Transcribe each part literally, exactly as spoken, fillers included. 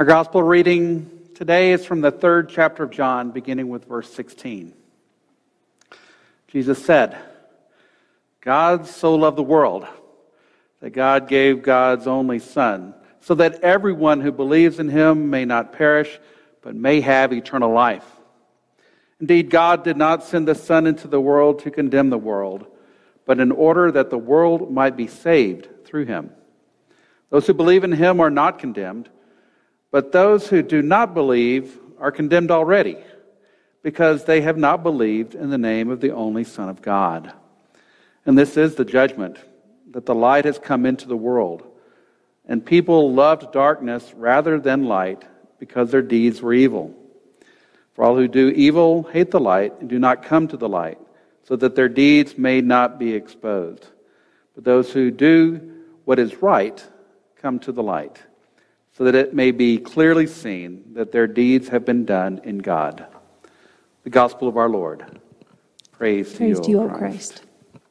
Our gospel reading today is from the third chapter of John, beginning with verse sixteen. Jesus said, God so loved the world that God gave God's only Son, so that everyone who believes in him may not perish, but may have eternal life. Indeed, God did not send the Son into the world to condemn the world, but in order that the world might be saved through him. Those who believe in him are not condemned, but those who do not believe are condemned already, because they have not believed in the name of the only Son of God. And this is the judgment, that the light has come into the world, and people loved darkness rather than light, because their deeds were evil. For all who do evil hate the light and do not come to the light, so that their deeds may not be exposed. But those who do what is right come to the light, so that it may be clearly seen that their deeds have been done in God. The gospel of our Lord. Praise, Praise to you, you, O Christ. Christ.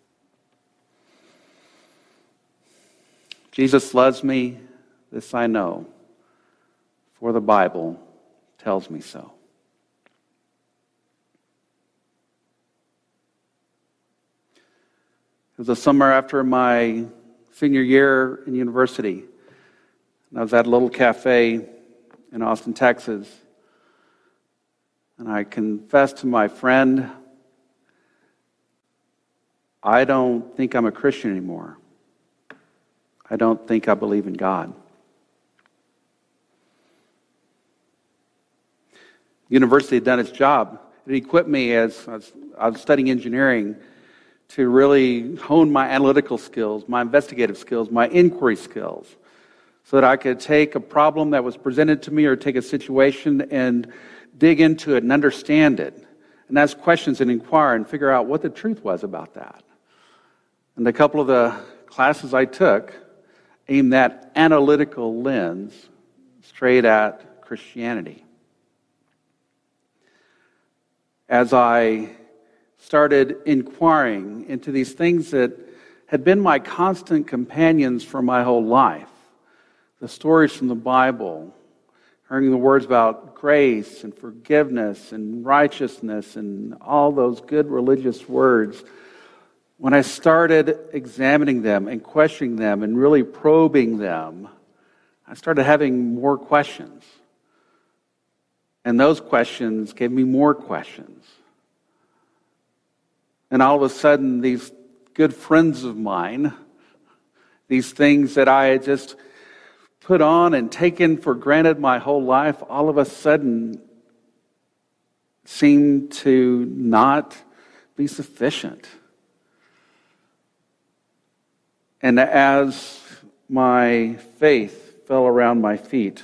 Jesus loves me, this I know, for the Bible tells me so. It was the summer after my senior year in university. And I was at a little cafe in Austin, Texas. And I confessed to my friend, I don't think I'm a Christian anymore. I don't think I believe in God. The university had done its job. It equipped me as I was, I was studying engineering to really hone my analytical skills, my investigative skills, my inquiry skills, so that I could take a problem that was presented to me or take a situation and dig into it and understand it and ask questions and inquire and figure out what the truth was about that. And a couple of the classes I took aimed that analytical lens straight at Christianity. As I started inquiring into these things that had been my constant companions for my whole life, the stories from the Bible, hearing the words about grace and forgiveness and righteousness and all those good religious words, when I started examining them and questioning them and really probing them, I started having more questions. And those questions gave me more questions. And all of a sudden, these good friends of mine, these things that I had just put on and taken for granted my whole life, all of a sudden seemed to not be sufficient. And as my faith fell around my feet,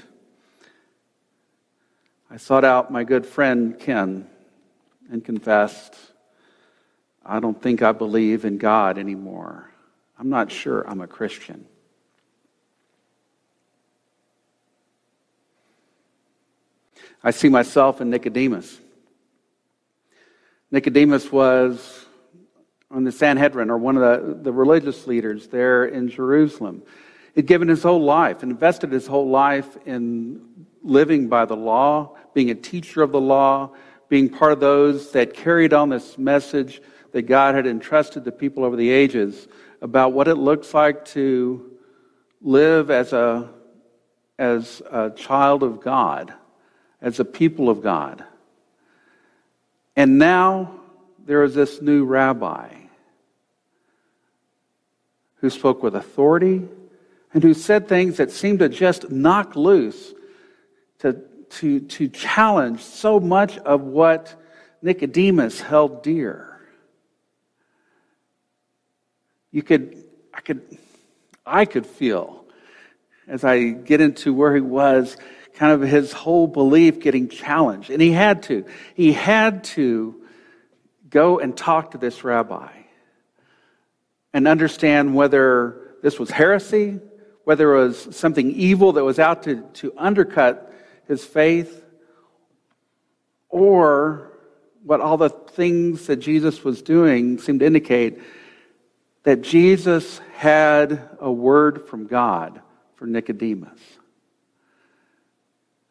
I sought out my good friend Ken and confessed, I don't think I believe in God anymore. I'm not sure I'm a Christian. I see myself in Nicodemus. Nicodemus was on the Sanhedrin, or one of the, the religious leaders there in Jerusalem. He'd given his whole life, invested his whole life in living by the law, being a teacher of the law, being part of those that carried on this message that God had entrusted to people over the ages about what it looks like to live as a, as a child of God, as a people of God. And now there is this new rabbi who spoke with authority and who said things that seemed to just knock loose, to, to, to challenge so much of what Nicodemus held dear. You could, I could, I could feel as I get into where he was, kind of his whole belief getting challenged. And he had to. He had to go and talk to this rabbi and understand whether this was heresy, whether it was something evil that was out to, to undercut his faith, or what all the things that Jesus was doing seemed to indicate that Jesus had a word from God for Nicodemus.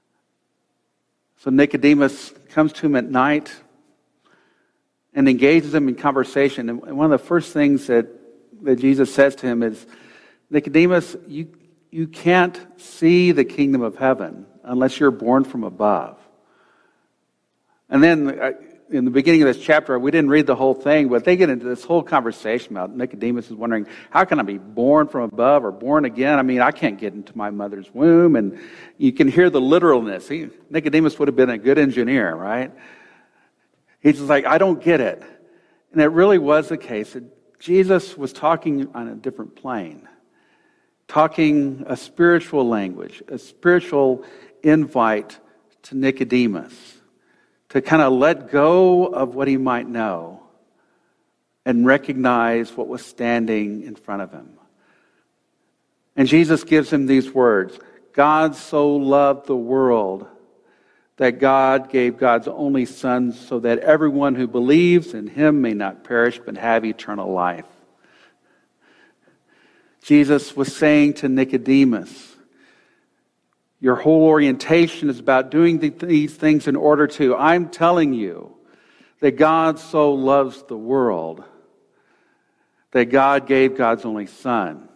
So Nicodemus comes to him at night and engages him in conversation. And one of the first things that, that Jesus says to him is, Nicodemus, you, you can't see the kingdom of heaven unless you're born from above. And then in the beginning of this chapter, we didn't read the whole thing, but they get into this whole conversation about Nicodemus is wondering, how can I be born from above or born again? I mean, I can't get into my mother's womb. And you can hear the literalness. He, Nicodemus would have been a good engineer, right? He's just like, I don't get it. And it really was the case that Jesus was talking on a different plane, talking a spiritual language, a spiritual invite to Nicodemus to kind of let go of what he might know and recognize what was standing in front of him. And Jesus gives him these words, God so loved the world that God gave God's only Son so that everyone who believes in him may not perish but have eternal life. Jesus was saying to Nicodemus, your whole orientation is about doing these things in order to. I'm telling you that God so loves the world that God gave God's only Son.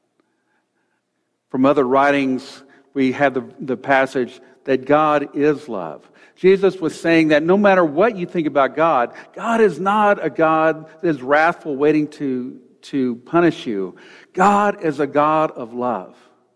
From other writings, we have the, the passage that God is love. Jesus was saying that no matter what you think about God, God is not a God that is wrathful, waiting to, to punish you. God is a God of love.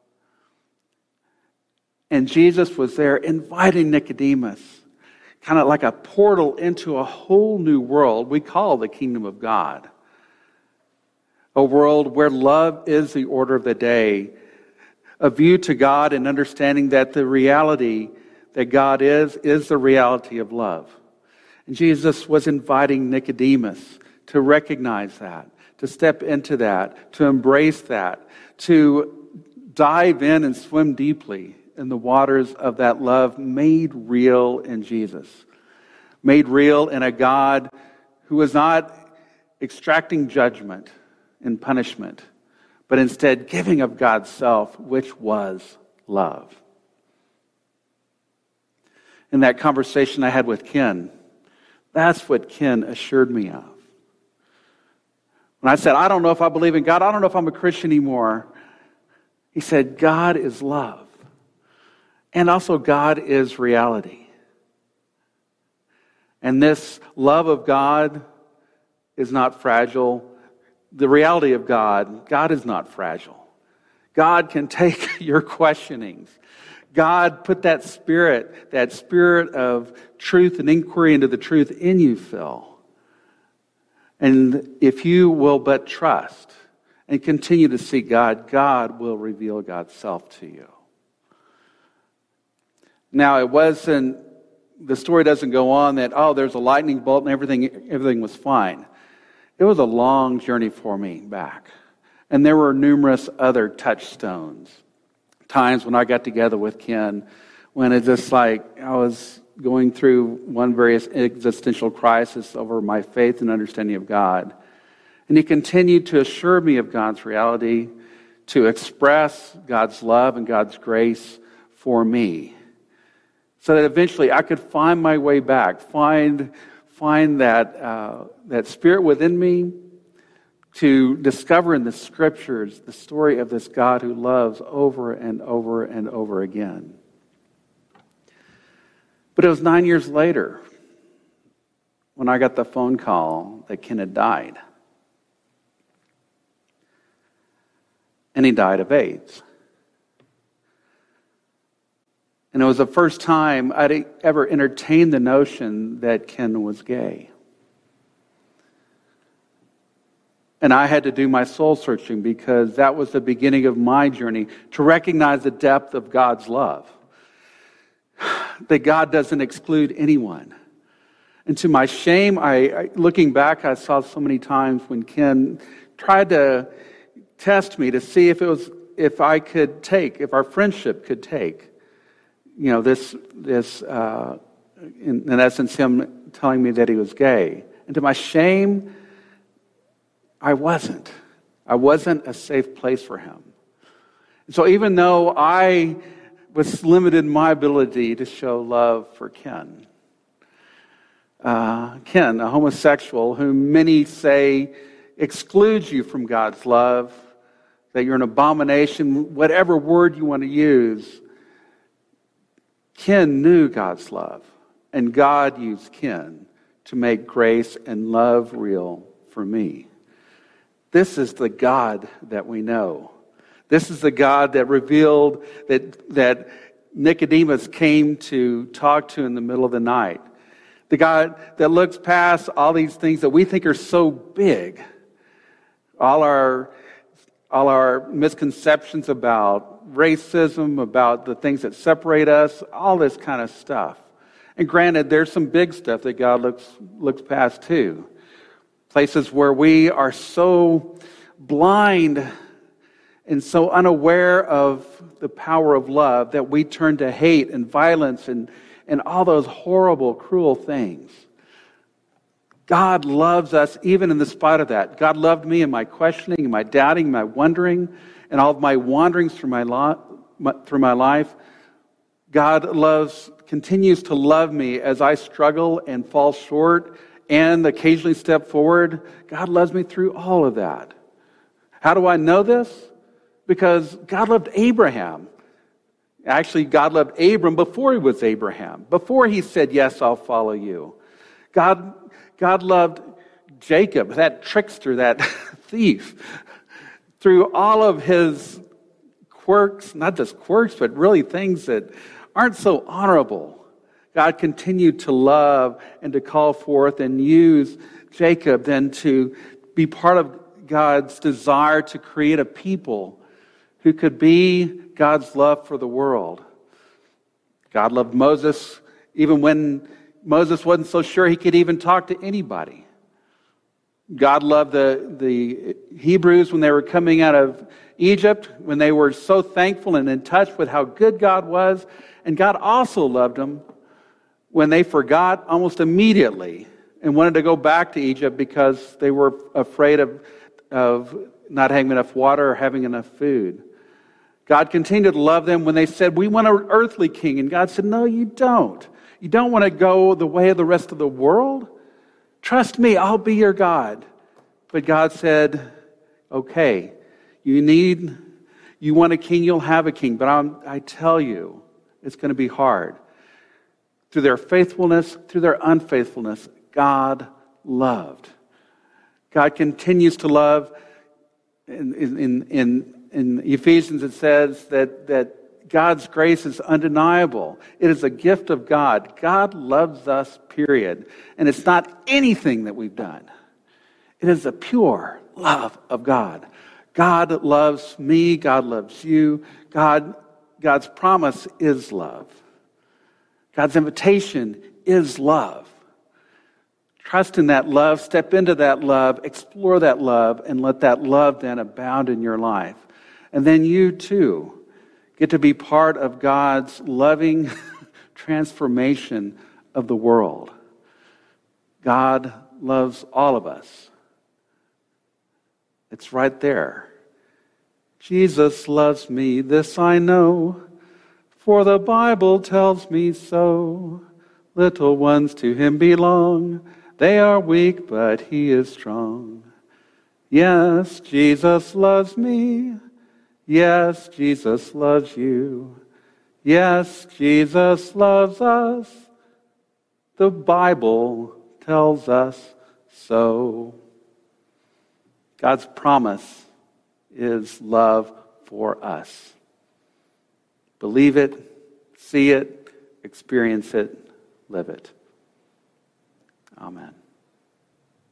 And Jesus was there inviting Nicodemus, kind of like a portal into a whole new world we call the kingdom of God. A world where love is the order of the day. A view to God and understanding that the reality that God is, is the reality of love. And Jesus was inviting Nicodemus to recognize that, to step into that, to embrace that, to dive in and swim deeply in the waters of that love made real in Jesus. Made real in a God who is not extracting judgment and punishment, but instead giving of God's self, which was love. In that conversation I had with Ken, that's what Ken assured me of. When I said, I don't know if I believe in God, I don't know if I'm a Christian anymore, he said, God is love. And also God is reality. And this love of God is not fragile. The reality of God, God is not fragile. God can take your questionings. God put that spirit, that spirit of truth and inquiry into the truth in you, Phil. And if you will but trust and continue to seek God, God will reveal God's self to you. Now, it wasn't, the story doesn't go on that, oh, there's a lightning bolt and everything, everything was fine. It was a long journey for me back. And there were numerous other touchstones. Times when I got together with Ken, when it just like, I was going through one various existential crisis over my faith and understanding of God. And he continued to assure me of God's reality, to express God's love and God's grace for me. So that eventually I could find my way back, find find that uh, that spirit within me to discover in the Scriptures the story of this God who loves over and over and over again. But it was nine years later when I got the phone call that Ken had died. And he died of AIDS. And it was the first time I'd ever entertained the notion that Ken was gay. And I had to do my soul searching because that was the beginning of my journey to recognize the depth of God's love. That God doesn't exclude anyone. And to my shame, I, I looking back, I saw so many times when Ken tried to test me to see if it was, if I could take, if our friendship could take. You know, this, this uh, in, in essence, him telling me that he was gay. And to my shame, I wasn't. I wasn't a safe place for him. And so even though I what's limited my ability to show love for Ken. Uh, Ken, a homosexual whom many say excludes you from God's love, that you're an abomination, whatever word you want to use. Ken knew God's love, and God used Ken to make grace and love real for me. This is the God that we know. This is the God that revealed that, that Nicodemus came to talk to in the middle of the night. The God that looks past all these things that we think are so big. All our, all our misconceptions about racism, about the things that separate us, all this kind of stuff. And granted, there's some big stuff that God looks, looks past too. Places where we are so blind and so unaware of the power of love that we turn to hate and violence and, and all those horrible, cruel things. God loves us even in the spite of that. God loved me in my questioning, in my doubting, my wondering, and all of my wanderings through my, lo- my, through my life. God loves, continues to love me as I struggle and fall short and occasionally step forward. God loves me through all of that. How do I know this? Because God loved Abraham. Actually, God loved Abram before he was Abraham. Before he said, yes, I'll follow you. God, God loved Jacob, that trickster, that thief, through all of his quirks, not just quirks, but really things that aren't so honorable. God continued to love and to call forth and use Jacob then to be part of God's desire to create a people who could be God's love for the world. God loved Moses even when Moses wasn't so sure he could even talk to anybody. God loved the, the Hebrews when they were coming out of Egypt, when they were so thankful and in touch with how good God was. And God also loved them when they forgot almost immediately and wanted to go back to Egypt because they were afraid of, of not having enough water or having enough food. God continued to love them when they said, we want an earthly king. And God said, no, you don't. You don't want to go the way of the rest of the world? Trust me, I'll be your God. But God said, okay, you need, you want a king, you'll have a king. But I'm, I tell you, it's going to be hard. Through their faithfulness, through their unfaithfulness, God loved. God continues to love. In, in, in, in Ephesians it says that, that God's grace is undeniable. It is a gift of God. God loves us, period. And it's not anything that we've done. It is a pure love of God. God loves me. God loves you. God, God's promise is love. God's invitation is love. Trust in that love, step into that love, explore that love, and let that love then abound in your life. And then you too get to be part of God's loving transformation of the world. God loves all of us. It's right there. Jesus loves me, this I know, for the Bible tells me so. Little ones to him belong. They are weak, but he is strong. Yes, Jesus loves me. Yes, Jesus loves you. Yes, Jesus loves us. The Bible tells us so. God's promise is love for us. Believe it, see it, experience it, live it. Amen.